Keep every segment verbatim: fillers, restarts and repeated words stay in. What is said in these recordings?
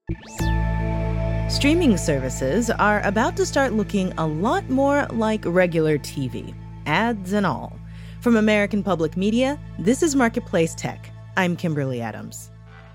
Streaming services are about to start looking a lot more like regular T V, ads and all. From American Public Media, this is Marketplace Tech. I'm Kimberly Adams.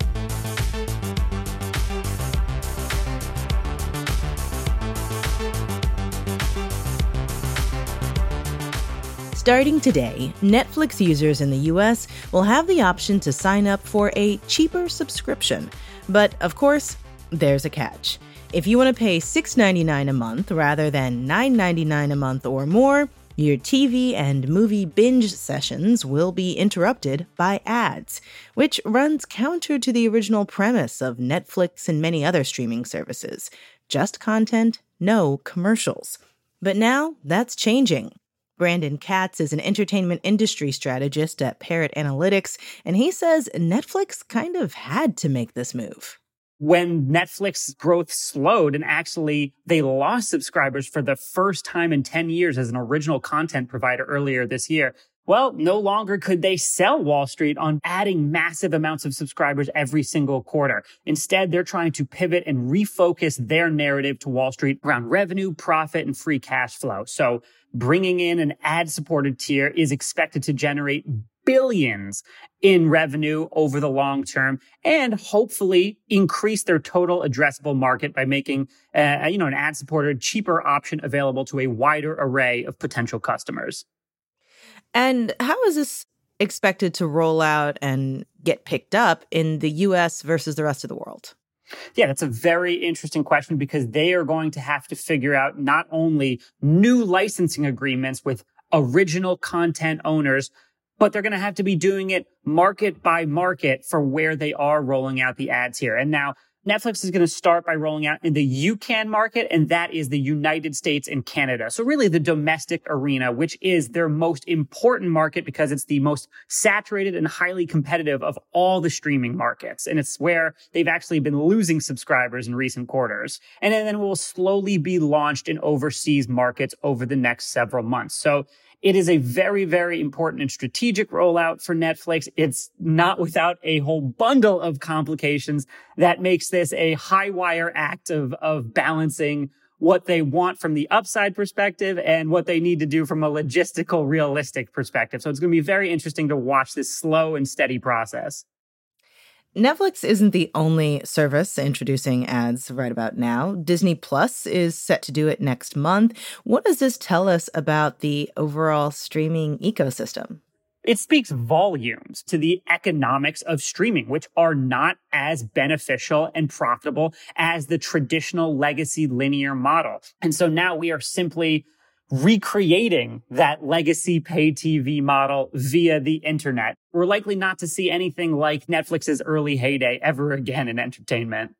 Starting today, Netflix users in the U S will have the option to sign up for a cheaper subscription. But, of course, there's a catch. If you want to pay six dollars and ninety-nine cents a month rather than nine dollars and ninety-nine cents a month or more, your T V and movie binge sessions will be interrupted by ads, which runs counter to the original premise of Netflix and many other streaming services. Just content, no commercials. But now that's changing. Brandon Katz is an entertainment industry strategist at Parrot Analytics, and he says Netflix kind of had to make this move. When Netflix growth slowed and actually they lost subscribers for the first time in ten years as an original content provider earlier this year, well, no longer could they sell Wall Street on adding massive amounts of subscribers every single quarter. Instead, they're trying to pivot and refocus their narrative to Wall Street around revenue, profit, and free cash flow. So bringing in an ad-supported tier is expected to generate billions in revenue over the long term and hopefully increase their total addressable market by making uh, you know, an ad-supported, cheaper option available to a wider array of potential customers. And how is this expected to roll out and get picked up in the U S versus the rest of the world? Yeah, that's a very interesting question because they are going to have to figure out not only new licensing agreements with original content owners, but they're going to have to be doing it market by market for where they are rolling out the ads here. And now Netflix is going to start by rolling out in the U CAN market, and that is the United States and Canada. So really the domestic arena, which is their most important market because it's the most saturated and highly competitive of all the streaming markets. And it's where they've actually been losing subscribers in recent quarters. And then it will slowly be launched in overseas markets over the next several months. So it is a very, very important and strategic rollout for Netflix. It's not without a whole bundle of complications that makes this a high wire act of, of balancing what they want from the upside perspective and what they need to do from a logistical, realistic perspective. So it's going to be very interesting to watch this slow and steady process. Netflix isn't the only service introducing ads right about now. Disney Plus is set to do it next month. What does this tell us about the overall streaming ecosystem? It speaks volumes to the economics of streaming, which are not as beneficial and profitable as the traditional legacy linear model. And so now we are simply recreating that legacy pay T V model via the internet. We're likely not to see anything like Netflix's early heyday ever again in entertainment.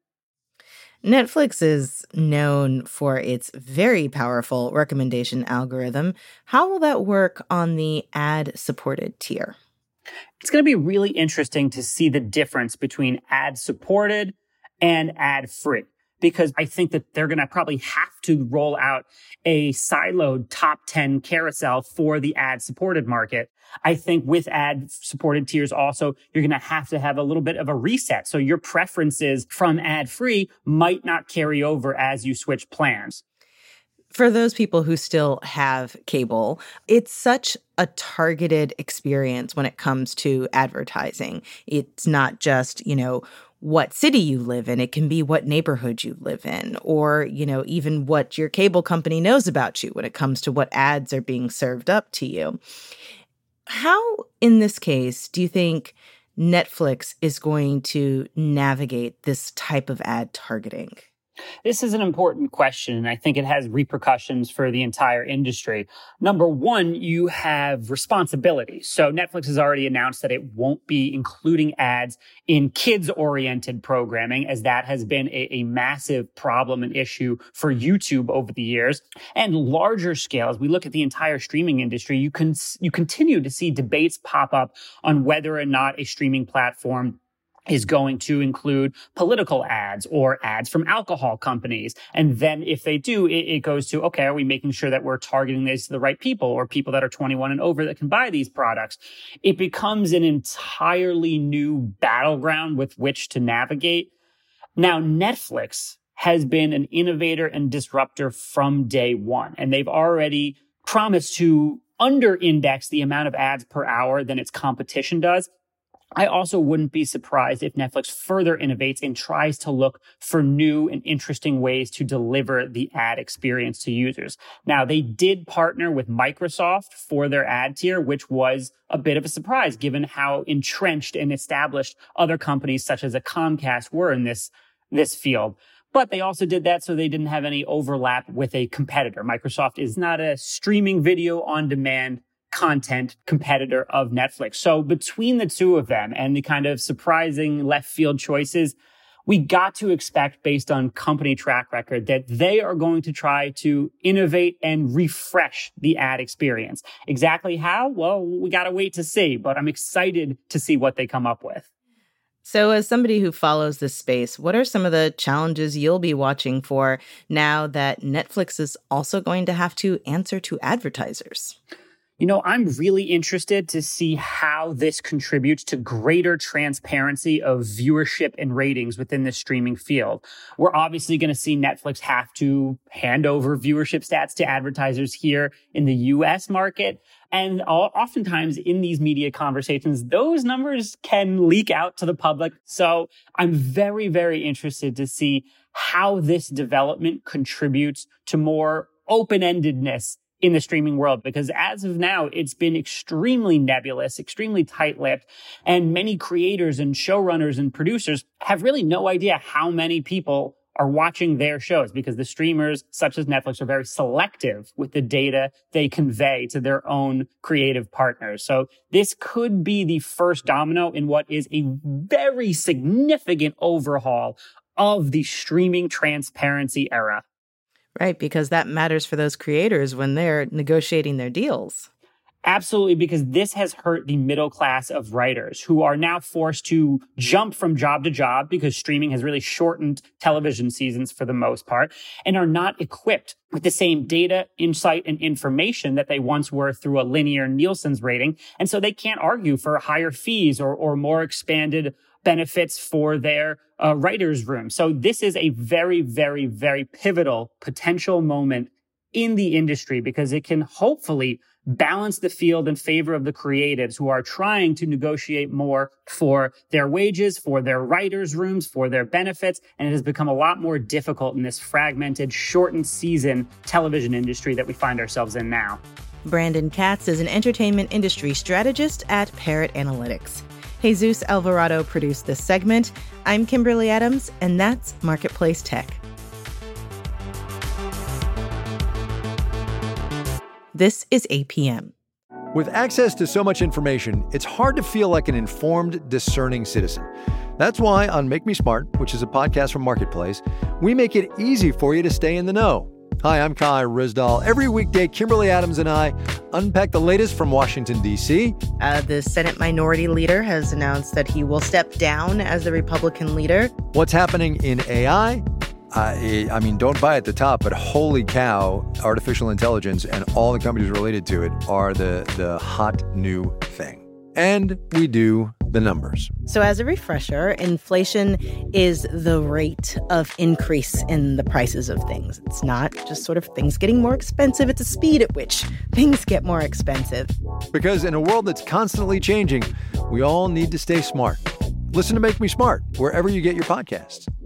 Netflix is known for its very powerful recommendation algorithm. How will that work on the ad-supported tier? It's going to be really interesting to see the difference between ad-supported and ad-free, because I think that they're going to probably have to roll out a siloed top ten carousel for the ad-supported market. I think with ad-supported tiers also, you're going to have to have a little bit of a reset. So your preferences from ad-free might not carry over as you switch plans. For those people who still have cable, it's such a targeted experience when it comes to advertising. It's not just, you know, what city you live in. It can be what neighborhood you live in, or, you know, even what your cable company knows about you when it comes to what ads are being served up to you. How, in this case, do you think Netflix is going to navigate this type of ad targeting? This is an important question, and I think it has repercussions for the entire industry. Number one, you have responsibility. So Netflix has already announced that it won't be including ads in kids-oriented programming, as that has been a, a massive problem and issue for YouTube over the years. And larger scale, as we look at the entire streaming industry, you can you continue to see debates pop up on whether or not a streaming platform is going to include political ads or ads from alcohol companies. And then if they do, it, it goes to, okay, are we making sure that we're targeting this to the right people or people that are twenty-one and over that can buy these products? It becomes an entirely new battleground with which to navigate. Now, Netflix has been an innovator and disruptor from day one, and they've already promised to under-index the amount of ads per hour than its competition does. I also wouldn't be surprised if Netflix further innovates and tries to look for new and interesting ways to deliver the ad experience to users. Now, they did partner with Microsoft for their ad tier, which was a bit of a surprise given how entrenched and established other companies such as a Comcast were in this, this field. But they also did that so they didn't have any overlap with a competitor. Microsoft is not a streaming video on demand content competitor of Netflix. So between the two of them and the kind of surprising left field choices, we got to expect, based on company track record, that they are going to try to innovate and refresh the ad experience. Exactly how? Well, we got to wait to see, but I'm excited to see what they come up with. So as somebody who follows this space, what are some of the challenges you'll be watching for now that Netflix is also going to have to answer to advertisers? You know, I'm really interested to see how this contributes to greater transparency of viewership and ratings within the streaming field. We're obviously going to see Netflix have to hand over viewership stats to advertisers here in the U S market. And oftentimes in these media conversations, those numbers can leak out to the public. So I'm very, very interested to see how this development contributes to more open-endedness in the streaming world, because as of now, it's been extremely nebulous, extremely tight-lipped, and many creators and showrunners and producers have really no idea how many people are watching their shows, because the streamers, such as Netflix, are very selective with the data they convey to their own creative partners. So this could be the first domino in what is a very significant overhaul of the streaming transparency era. Right, because that matters for those creators when they're negotiating their deals. Absolutely, because this has hurt the middle class of writers who are now forced to jump from job to job because streaming has really shortened television seasons for the most part, and are not equipped with the same data, insight, and information that they once were through a linear Nielsen's rating. And so they can't argue for higher fees or, or more expanded benefits for their uh, writer's room. So this is a very, very, very pivotal potential moment in the industry, because it can hopefully balance the field in favor of the creatives who are trying to negotiate more for their wages, for their writers' rooms, for their benefits. And it has become a lot more difficult in this fragmented, shortened season television industry that we find ourselves in now. Brandon Katz is an entertainment industry strategist at Parrot Analytics. Jesus Alvarado produced this segment. I'm Kimberly Adams, and that's Marketplace Tech. This is A P M. With access to so much information, it's hard to feel like an informed, discerning citizen. That's why on Make Me Smart, which is a podcast from Marketplace, we make it easy for you to stay in the know. Hi, I'm Kai Rizdal. Every weekday, Kimberly Adams and I unpack the latest from Washington, D C. Uh, the Senate Minority Leader has announced that he will step down as the Republican leader. What's happening in A I? Uh, I mean, don't buy at the top, but holy cow, artificial intelligence and all the companies related to it are the, the hot new thing. And we do the numbers. So as a refresher, inflation is the rate of increase in the prices of things. It's not just sort of things getting more expensive. It's a speed at which things get more expensive. Because in a world that's constantly changing, we all need to stay smart. Listen to Make Me Smart wherever you get your podcasts.